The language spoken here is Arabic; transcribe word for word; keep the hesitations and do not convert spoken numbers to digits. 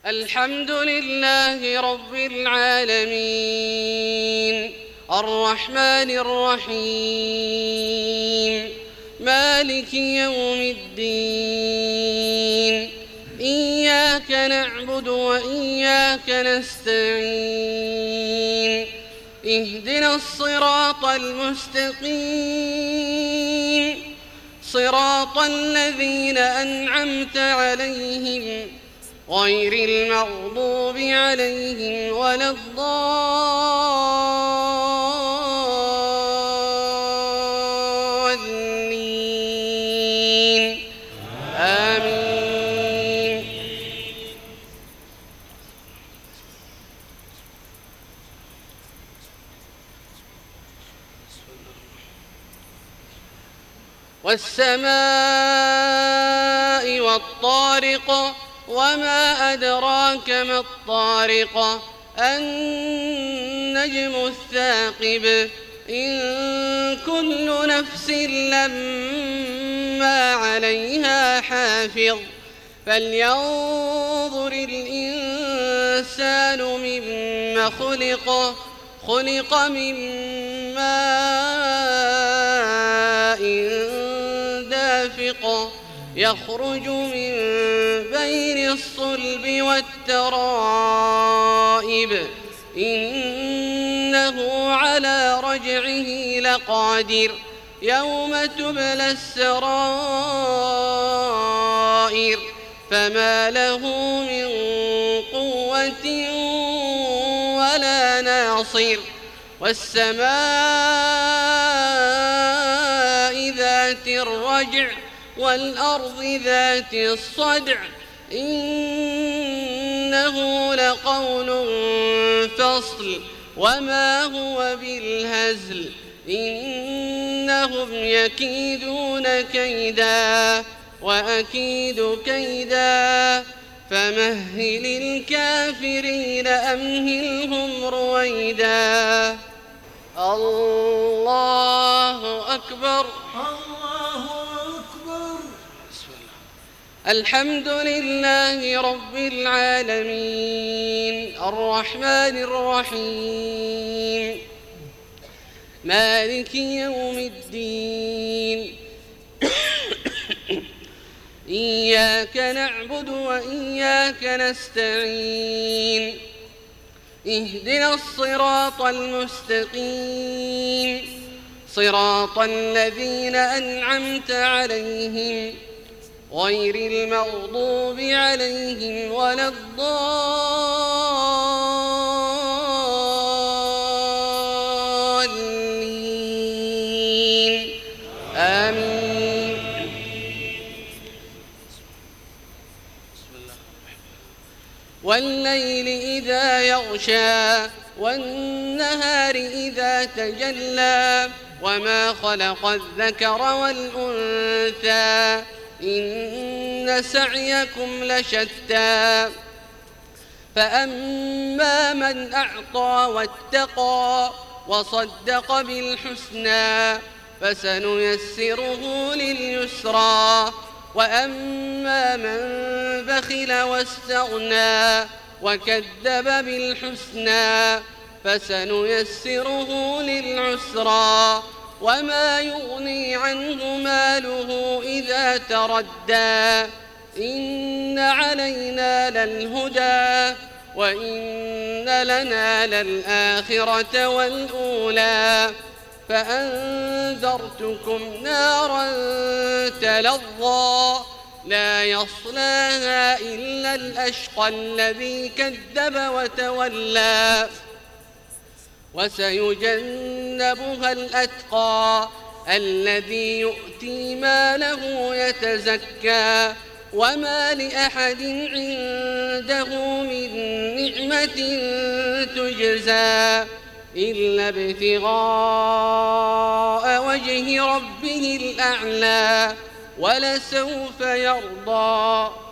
الحمد لله رب العالمين الرحمن الرحيم مالك يوم الدين إياك نعبد وإياك نستعين اهدنا الصراط المستقيم صراط الذين أنعمت عليهم غير المغضوب عليهم ولا الضالين آمين. والسماء والطارق وما أدراك ما الطارق النجم الثاقب إن كل نفس لما عليها حافظ فلينظر الإنسان مما خلق خلق من ماء دافق يخرج من بين الصلب والترائب إنه على رجعه لقادر يوم تبلى السرائر فما له من قوة ولا ناصر والسماء ذات الرجع والأرض ذات الصدع إنه لقول فصل وما هو بالهزل إنهم يكيدون كيدا وأكيد كيدا فمهل الكافرين أمهلهم رويدا. الله أكبر. الحمد لله رب العالمين الرحمن الرحيم مالك يوم الدين إياك نعبد وإياك نستعين اهدنا الصراط المستقيم صراط الذين أنعمت عليهم غير المغضوب عليهم ولا الضالين آمين. والليل إذا يغشى والنهار إذا تجلى وما خلق الذكر والأنثى إن سعيكم لشتى فأما من أعطى واتقى وصدق بالحسنى فسنيسره لليسرى وأما من بخل واستغنى وكذب بالحسنى فسنيسره للعسرى وما يغني عنه ماله إذا تردى إن علينا للهدى وإن لنا للآخرة والأولى فأنذرتكم نارا تلظى لا يصلاها إلا الأشقى الذي كذب وتولى وسيجنبها الأتقى الذي يؤتي ماله يتزكى وما لأحد عنده من نعمة تجزى إلا ابتغاء وجه ربه الأعلى ولسوف يرضى.